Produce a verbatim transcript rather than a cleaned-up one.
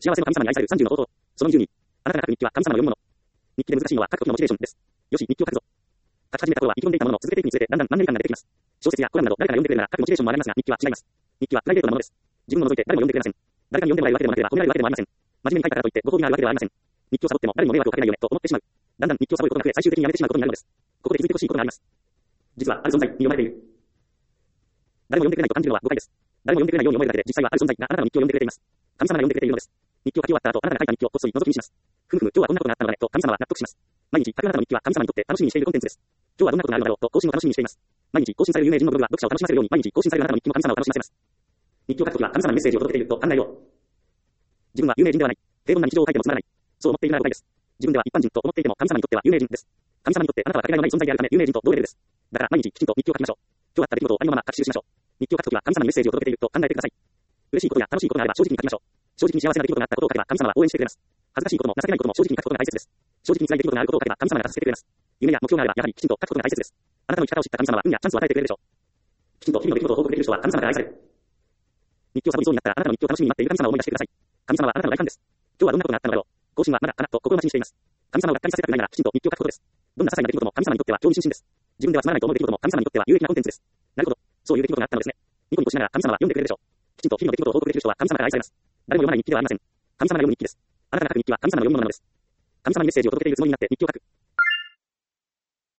幸せの神様に愛されるさんじゅうの方法。そのにじゅうに。あなたが書く日記は神様の読むもの。日記で難しいのは書く時のモチベーションです。よし、日記を書くぞ。書き始めた頃は意気込んでいたものを続けていくにつれてだんだんマンネリ感が出てきます。小説やコラムなど誰かが読んでくれるなら書くモチベーションも上がりますが、日記は違います。日記はプライベートなものです。自分を除いて誰も読んでくれません。誰かに読んでもらえるわけでもなければ褒められるわけでもありません。真面目に書いたからといってご褒美があるわけではありません。日記をサボっても誰にも迷惑をかけないよねと思ってしまう。だんだん日記をサボることが増え最終的にやめてしまうことになるのです。ここで気づいてほしいことがあります。実はある存在に読まれている。誰も読んでくれないと感じるのは誤解です。誰も読んでくれないように思えるだけで実際はある存在があなたの日記を読んでくれています。神様が読んでくれているのです。日記を書き終わった後、あなたが書いた日記をこっそり覗き見します。ふむふむ、今日はどんなことがあったのだねと神様は納得します。毎日書くあなたの日記は神様にとって楽しみにしているコンテンツです。今日はどんなことがあるのだろうと更新を楽しみにしています。毎日更新される有名人のブログは読者を楽しませるように毎日更新されるあなたの日記も神様を楽しませます。日記を書くときは神様にメッセージを届けていると考えよう。自分は有名人ではない。平凡な日常を書いてもつまらない。そう思っているなら誤解です。自分では一般人と思っていても神様にとっては有名人です。神様にとってあなたはかけがえのない存在であるため有名人と同レベルです。だから毎日きちんと日記を書きましょう。今日あった出来事をありのまま書き記しましょう。日記を書くときは神様にメッセージを届けていると考えてください。嬉しいことや楽しいことがあれば正直に書きましょう。正直に幸せな出来事があったことを書けば神様は応援してくれます。恥ずかしいことも情けないことも正直に書くことが大切です。正直に辛い出来事があることを書けば神様が助けてくれます。夢や目標があればやはりきちんと書くことが大切です。あなたの生き方を知った神様は運やチャンスを与えてくれるでしょう。きちんと日々の出来事を報告できる人は神様が愛される。日記をサボりそうになったらあなたの日記を楽しみに待っている神様を思い出してください。神様はあなたの大ファンです。今日はどんなことがあったのだろう。更新はまだかなと心待ちにしています。神様をがっかりさせたくないならきちんと日記を書くことです。どんな些細な出来事も神様にとっては興味津々です。自分ではつまらないと思う出来事も神様にとっては有益なコンテンツです。なるほど。そういう出来事があったのですね。ニコニコしながら神様は読んでくれるでしょう。きちんと日々の出来事を報告できる人は神様が愛されます。誰も読まない日記ではありません。神様が読む日記です。あなたが書く日記は神様の読むものなのです。神様にメッセージを届けているつもりになって日記を書く。